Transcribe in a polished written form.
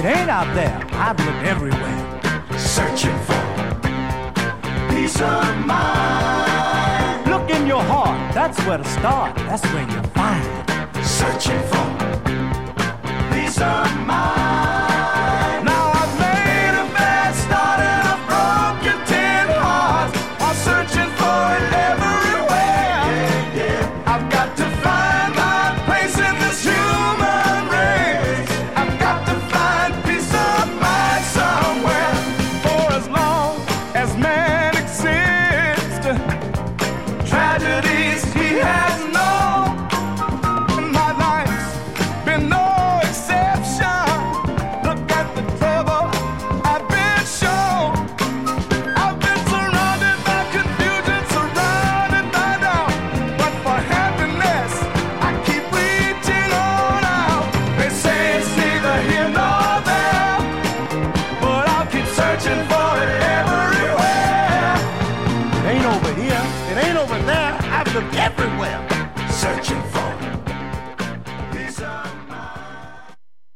ain't out there. I've looked everywhere. Searching for peace of mind. Look in your heart. That's where to start. That's where you find. Searching for peace of mind. Now I've made a bad start and I've broken 10 hearts. I'm searching for it everywhere. Yeah, yeah. I've got to find my place in this human race. I've got to find peace of mind somewhere. For as long as man exists, tragedies he has known. And my life's been no exception. Look at the trouble I've been shown. I've been surrounded by confusion, surrounded by doubt. But for happiness, I keep reaching on out. They say it's neither here nor there, but I'll keep searching for it everywhere. It ain't over here, it ain't over there. I've looked everywhere. Searching